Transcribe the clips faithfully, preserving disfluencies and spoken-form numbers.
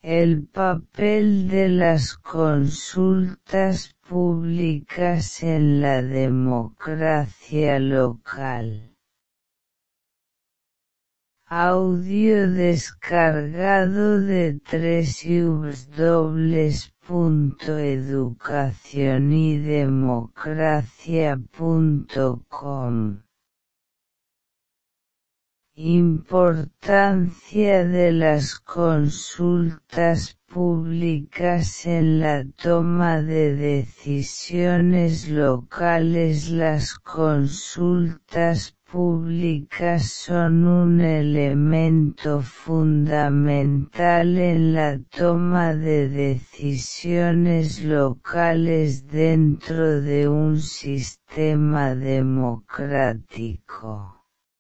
El papel de las consultas públicas en la democracia local. Audio descargado de w w w punto educación y democracia punto com. Importancia de las consultas públicas en la toma de decisiones locales. Las consultas públicas son un elemento fundamental en la toma de decisiones locales dentro de un sistema democrático.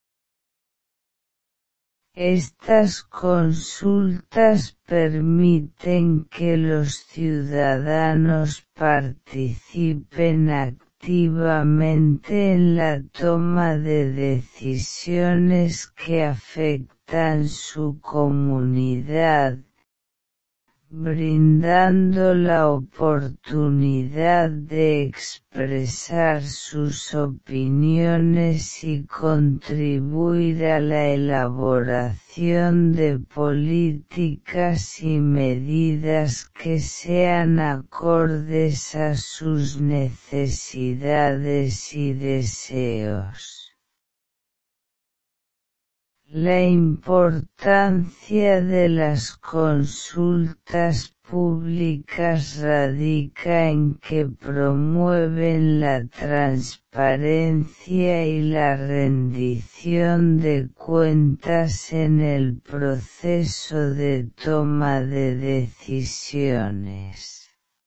Estas consultas permiten que los ciudadanos participen activamente en la toma de decisiones que afectan su comunidad, brindando la oportunidad de expresar sus opiniones y contribuir a la elaboración de políticas y medidas que sean acordes a sus necesidades y deseos. La importancia de las consultas públicas radica en que promueven la transparencia y la rendición de cuentas en el proceso de toma de decisiones.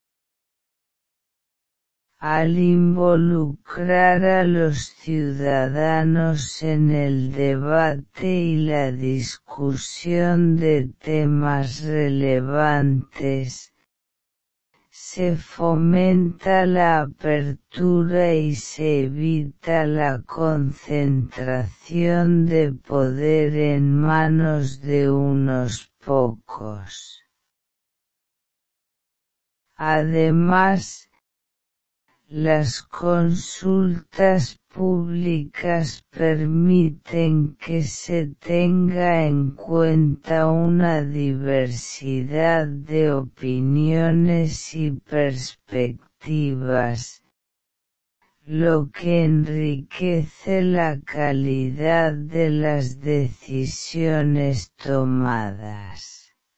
Al involucrar a los ciudadanos en el debate y la discusión de temas relevantes, se fomenta la apertura y se evita la concentración de poder en manos de unos pocos. Además, las consultas públicas permiten que se tenga en cuenta una diversidad de opiniones y perspectivas, lo que enriquece la calidad de las decisiones tomadas.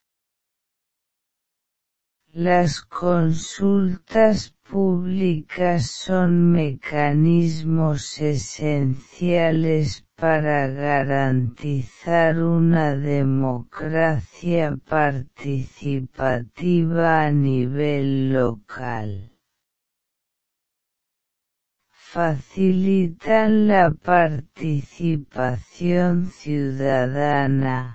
Las consultas públicas son mecanismos esenciales para garantizar una democracia participativa a nivel local. Facilitan la participación ciudadana,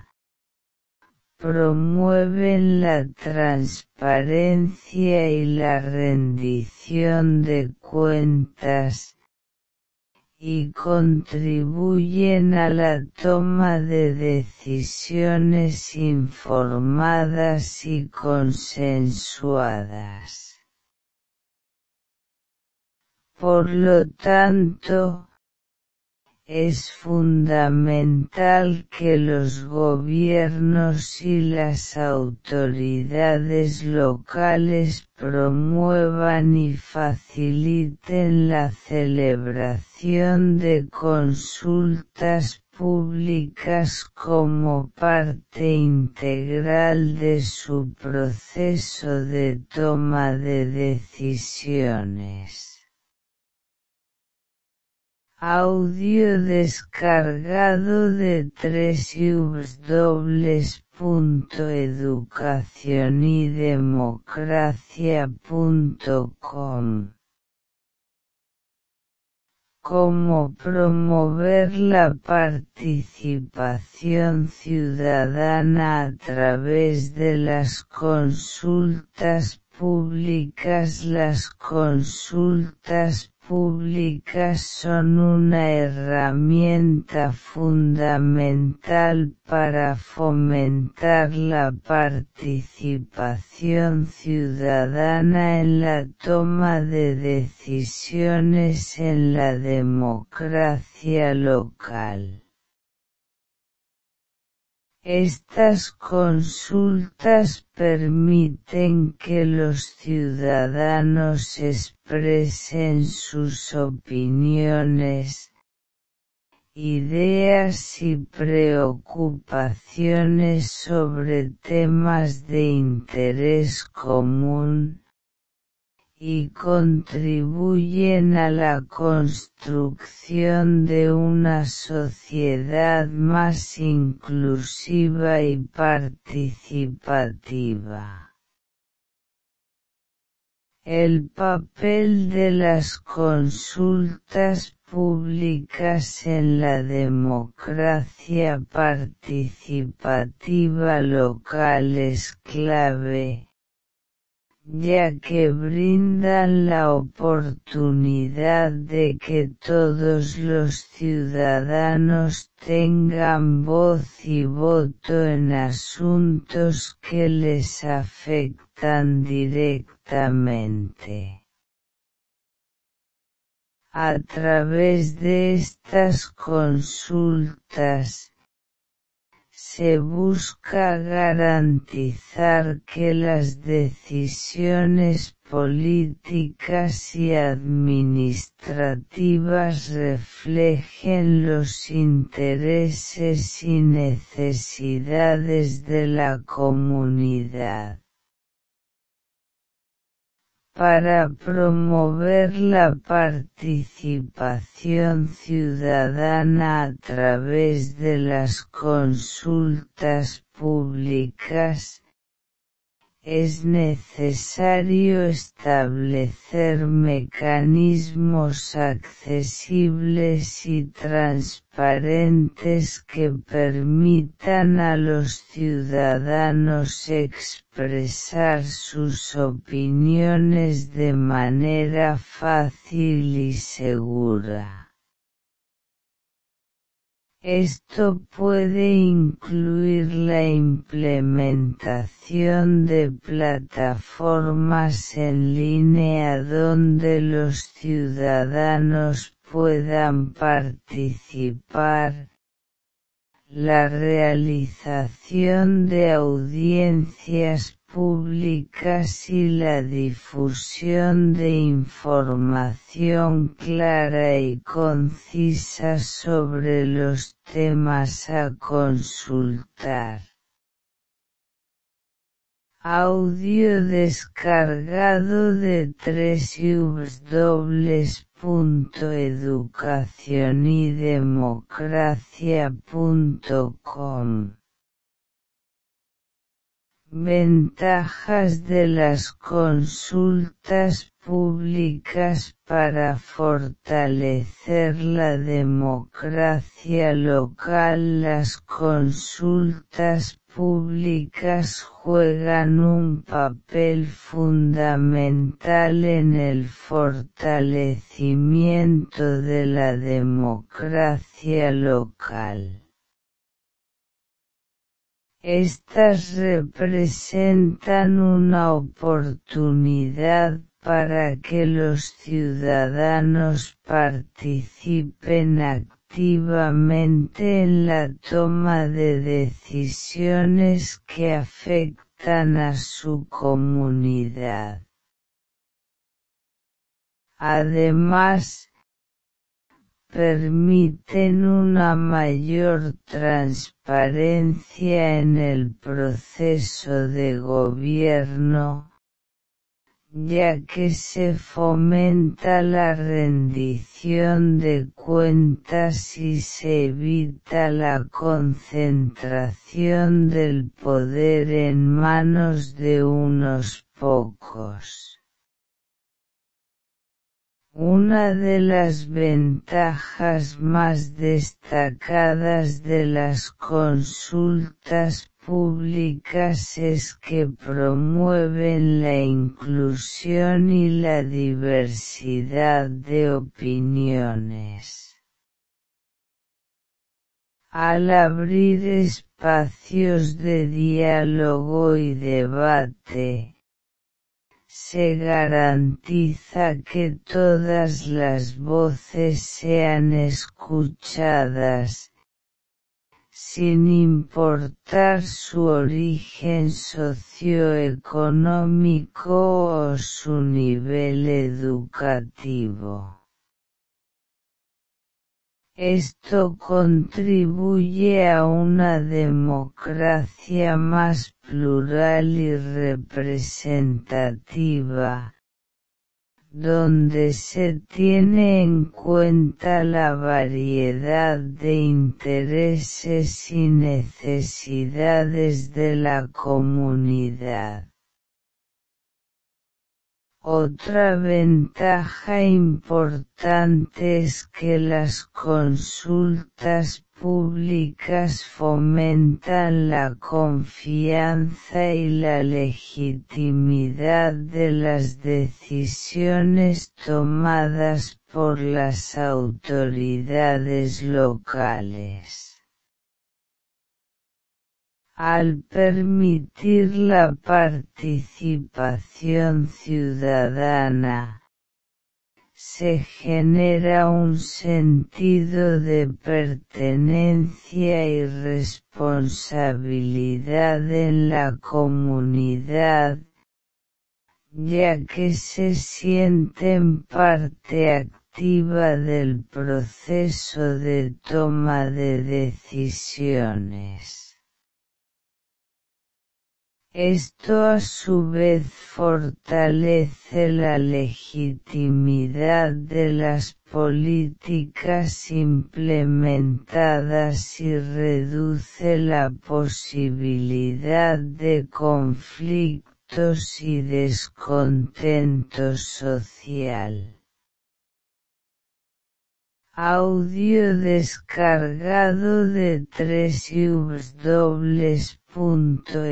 promueven la transparencia y la rendición de cuentas, y contribuyen a la toma de decisiones informadas y consensuadas. Por lo tanto, es fundamental que los gobiernos y las autoridades locales promuevan y faciliten la celebración de consultas públicas como parte integral de su proceso de toma de decisiones. Audio descargado de w w w punto educación y democracia punto com. Cómo promover la participación ciudadana a través de las consultas públicas. Las consultas públicas son una herramienta fundamental para fomentar la participación ciudadana en la toma de decisiones en la democracia local. Estas consultas permiten que los ciudadanos expresen sus opiniones, ideas y preocupaciones sobre temas de interés común, y contribuyen a la construcción de una sociedad más inclusiva y participativa. El papel de las consultas públicas en la democracia participativa local es clave, ya que brindan la oportunidad de que todos los ciudadanos tengan voz y voto en asuntos que les afectan directamente. A través de estas consultas, se busca garantizar que las decisiones políticas y administrativas reflejen los intereses y necesidades de la comunidad. Para promover la participación ciudadana a través de las consultas públicas, es necesario establecer mecanismos accesibles y transparentes que permitan a los ciudadanos expresar sus opiniones de manera fácil y segura. Esto puede incluir la implementación de plataformas en línea donde los ciudadanos puedan participar, la realización de audiencias públicas y la difusión de información clara y concisa sobre los temas a consultar. Audio descargado de w w w punto educacionydemocracia punto com. Ventajas de las consultas públicas para fortalecer la democracia local. Las consultas públicas juegan un papel fundamental en el fortalecimiento de la democracia local. Estas representan una oportunidad para que los ciudadanos participen activamente en la toma de decisiones que afectan a su comunidad. Además, permiten una mayor transparencia en el proceso de gobierno, ya que se fomenta la rendición de cuentas y se evita la concentración del poder en manos de unos pocos. Una de las ventajas más destacadas de las consultas públicas es que promueven la inclusión y la diversidad de opiniones. Al abrir espacios de diálogo y debate, se garantiza que todas las voces sean escuchadas, sin importar su origen socioeconómico o su nivel educativo. Esto contribuye a una democracia más plural y representativa, donde se tiene en cuenta la variedad de intereses y necesidades de la comunidad. Otra ventaja importante es que las consultas públicas fomentan la confianza y la legitimidad de las decisiones tomadas por las autoridades locales. Al permitir la participación ciudadana, se genera un sentido de pertenencia y responsabilidad en la comunidad, ya que se sienten parte activa del proceso de toma de decisiones. Esto a su vez fortalece la legitimidad de las políticas implementadas y reduce la posibilidad de conflictos y descontento social. Audio descargado de w w w punto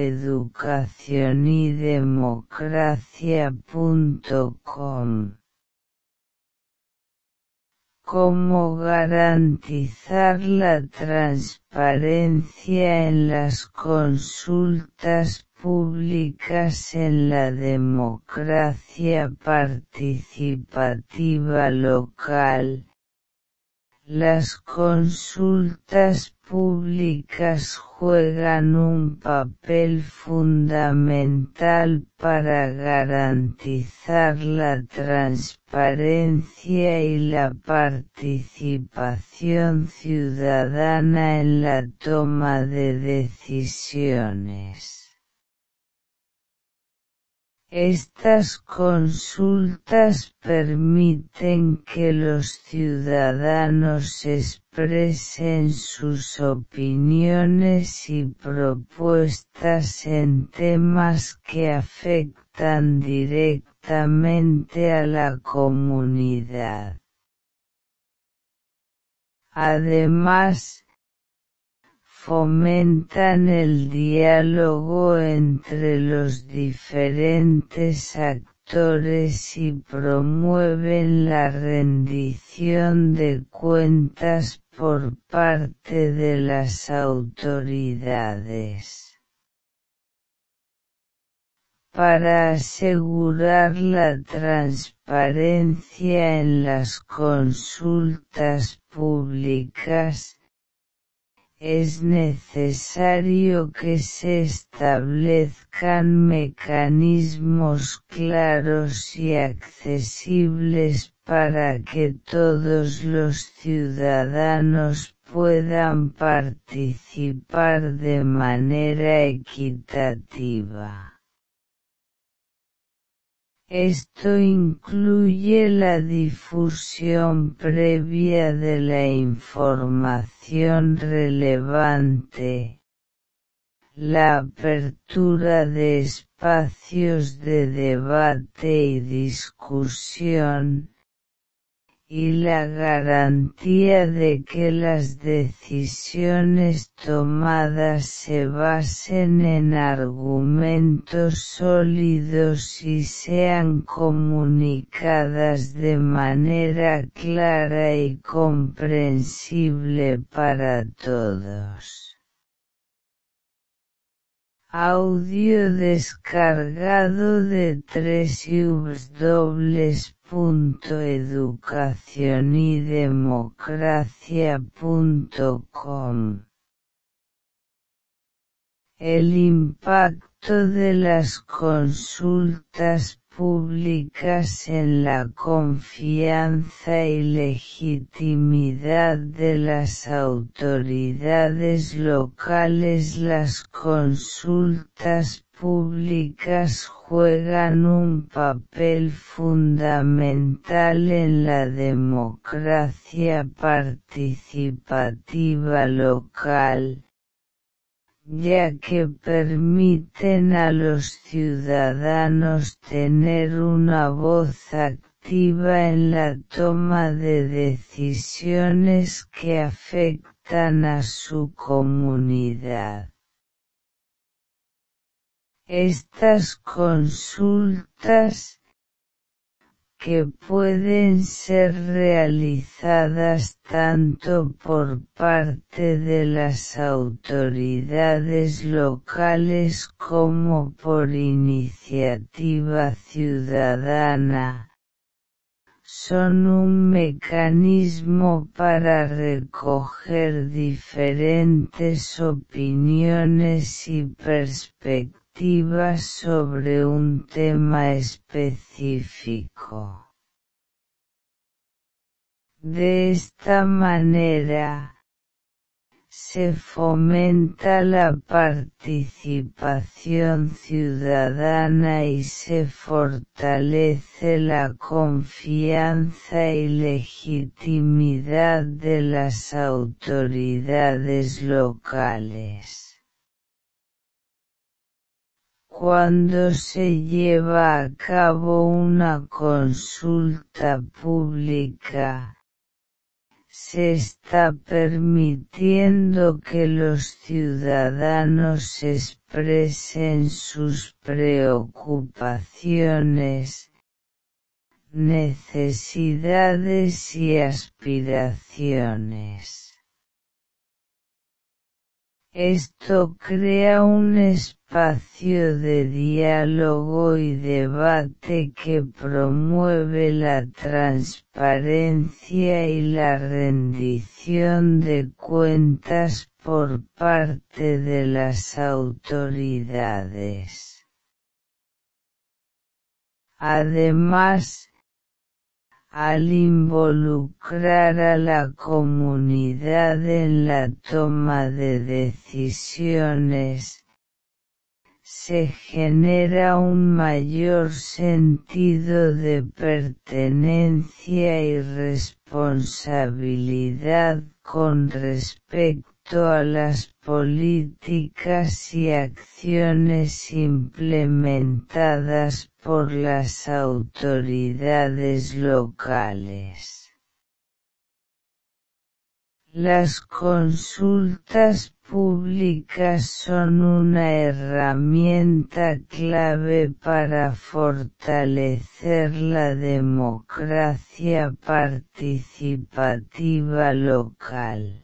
educacionydemocracia punto com. ¿Cómo garantizar la transparencia en las consultas públicas en la democracia participativa local? Las consultas públicas juegan un papel fundamental para garantizar la transparencia y la participación ciudadana en la toma de decisiones. Estas consultas permiten que los ciudadanos expresen sus opiniones y propuestas en temas que afectan directamente a la comunidad. Además, fomentan el diálogo entre los diferentes actores y promueven la rendición de cuentas por parte de las autoridades. Para asegurar la transparencia en las consultas públicas, es necesario que se establezcan mecanismos claros y accesibles para que todos los ciudadanos puedan participar de manera equitativa. Esto incluye la difusión previa de la información relevante, la apertura de espacios de debate y discusión, y la garantía de que las decisiones tomadas se basen en argumentos sólidos y sean comunicadas de manera clara y comprensible para todos. Audio descargado de w w w punto educacionydemocracia punto com. El impacto de las consultas públicas en la confianza y legitimidad de las autoridades locales. Las consultas públicas juegan un papel fundamental en la democracia participativa local, ya que permiten a los ciudadanos tener una voz activa en la toma de decisiones que afectan a su comunidad. Estas consultas, que pueden ser realizadas tanto por parte de las autoridades locales como por iniciativa ciudadana, son un mecanismo para recoger diferentes opiniones y perspectivas sobre un tema específico. De esta manera, se fomenta la participación ciudadana y se fortalece la confianza y legitimidad de las autoridades locales. Cuando se lleva a cabo una consulta pública, se está permitiendo que los ciudadanos expresen sus preocupaciones, necesidades y aspiraciones. Esto crea un espacio de diálogo y debate que promueve la transparencia y la rendición de cuentas por parte de las autoridades. Además, al involucrar a la comunidad en la toma de decisiones, se genera un mayor sentido de pertenencia y responsabilidad con respecto a las políticas y acciones implementadas por las autoridades locales. Las consultas públicas son una herramienta clave para fortalecer la democracia participativa local.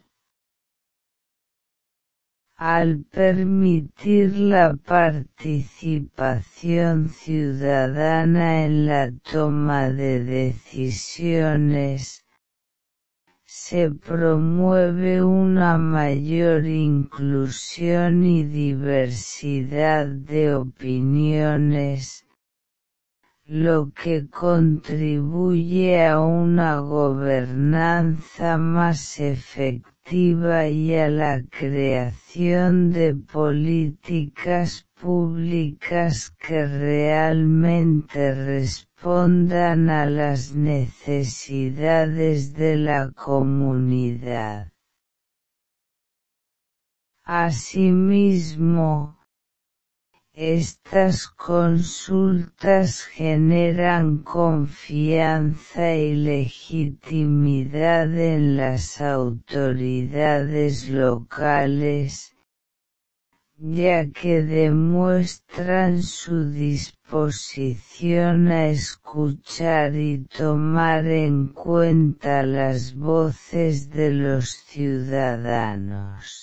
Al permitir la participación ciudadana en la toma de decisiones, se promueve una mayor inclusión y diversidad de opiniones, lo que contribuye a una gobernanza más efectiva y a la creación de políticas públicas que realmente respondan a las necesidades de la comunidad. Asimismo, Estas consultas generan confianza y legitimidad en las autoridades locales, ya que demuestran su disposición a escuchar y tomar en cuenta las voces de los ciudadanos.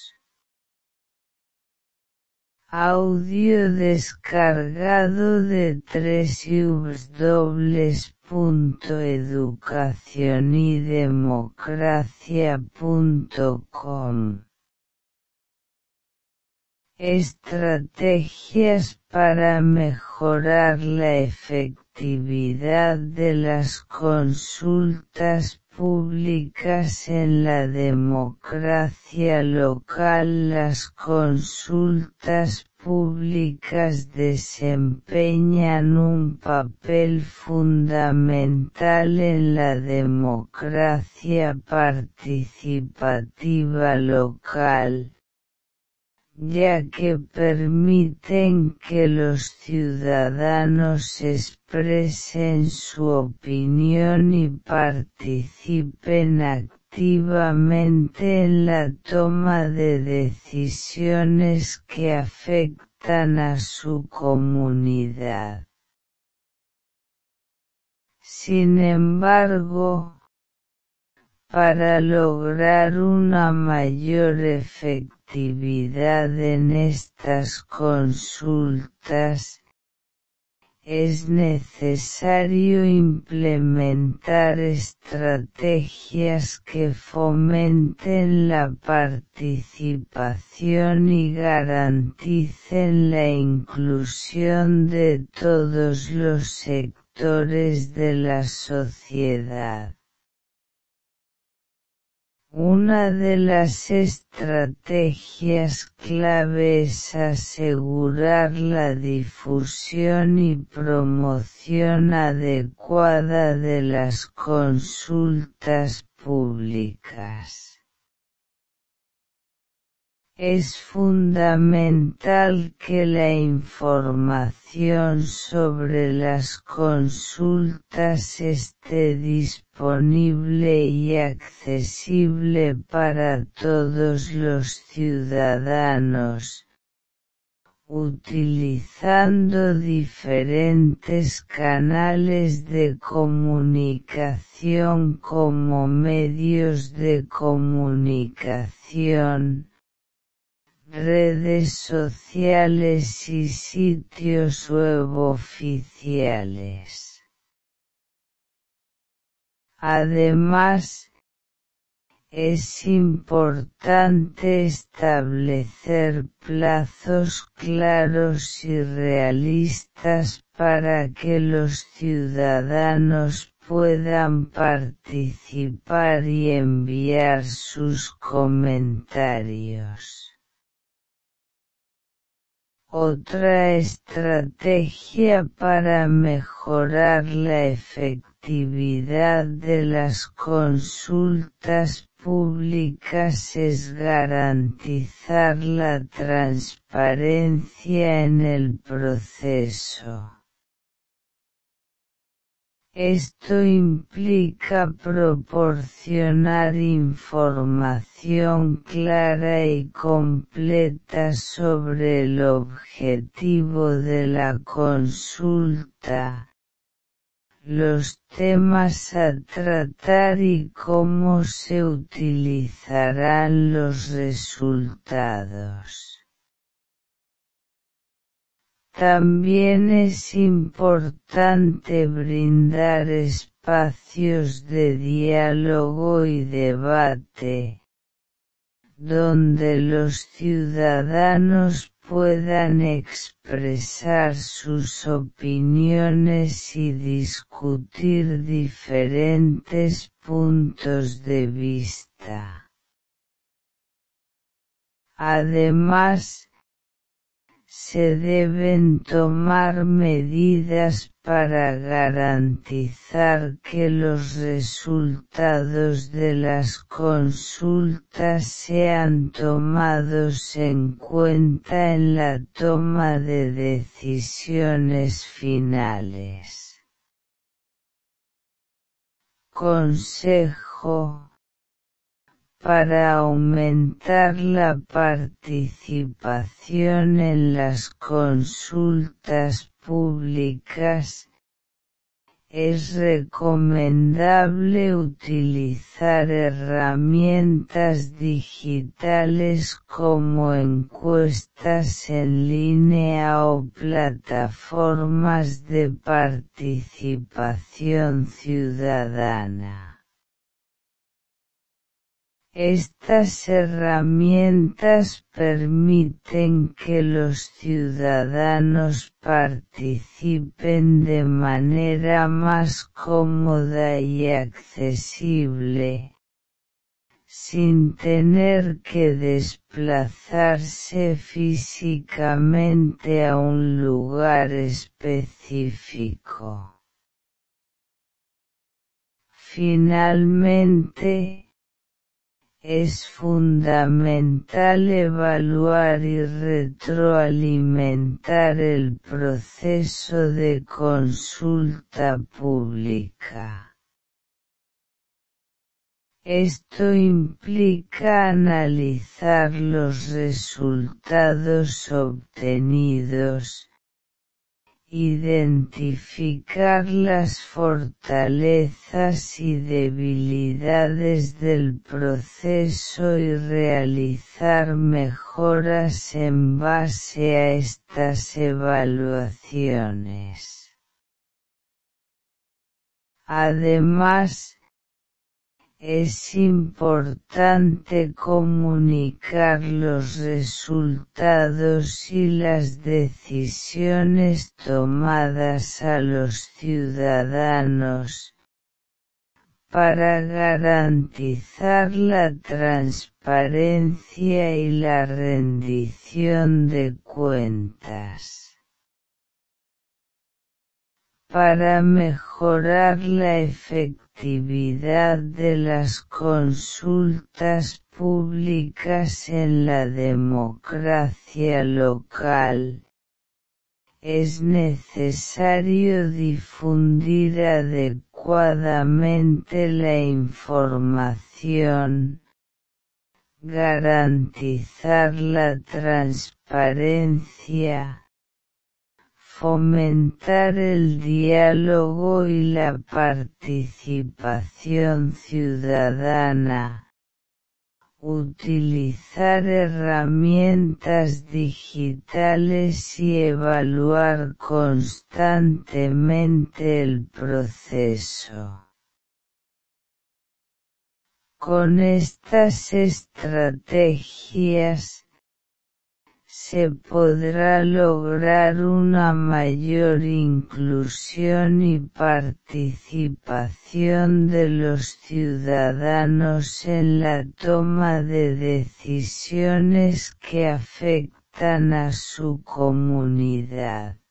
Audio descargado de doble u doble u doble u punto educación y democracia punto com. Estrategias para mejorar la efectividad de las consultas públicas en la democracia local. Las consultas públicas desempeñan un papel fundamental en la democracia participativa local, ya que permiten que los ciudadanos expresen su opinión y participen activamente en la toma de decisiones que afectan a su comunidad. Sin embargo, para lograr una mayor efectividad en estas consultas, es necesario implementar estrategias que fomenten la participación y garanticen la inclusión de todos los sectores de la sociedad. Una de las estrategias clave es asegurar la difusión y promoción adecuada de las consultas públicas. Es fundamental que la información sobre las consultas esté disponible y accesible para todos los ciudadanos, utilizando diferentes canales de comunicación como medios de comunicación, redes sociales y sitios web oficiales. Además, es importante establecer plazos claros y realistas para que los ciudadanos puedan participar y enviar sus comentarios. Otra estrategia para mejorar la efectividad de las consultas públicas es garantizar la transparencia en el proceso. Esto implica proporcionar información clara y completa sobre el objetivo de la consulta, los temas a tratar y cómo se utilizarán los resultados. También es importante brindar espacios de diálogo y debate, donde los ciudadanos puedan expresar sus opiniones y discutir diferentes puntos de vista. Además, se deben tomar medidas para garantizar que los resultados de las consultas sean tomados en cuenta en la toma de decisiones finales. Consejo: para aumentar la participación en las consultas públicas, es recomendable utilizar herramientas digitales como encuestas en línea o plataformas de participación ciudadana. Estas herramientas permiten que los ciudadanos participen de manera más cómoda y accesible, sin tener que desplazarse físicamente a un lugar específico. Finalmente, es fundamental evaluar y retroalimentar el proceso de consulta pública. Esto implica analizar los resultados obtenidos, identificar las fortalezas y debilidades del proceso y realizar mejoras en base a estas evaluaciones. Además, es importante comunicar los resultados y las decisiones tomadas a los ciudadanos, para garantizar la transparencia y la rendición de cuentas. Para mejorar la efectividad de las consultas públicas en la democracia local, es necesario difundir adecuadamente la información, garantizar la transparencia, fomentar el diálogo y la participación ciudadana, utilizar herramientas digitales y evaluar constantemente el proceso. Con estas estrategias, se podrá lograr una mayor inclusión y participación de los ciudadanos en la toma de decisiones que afectan a su comunidad.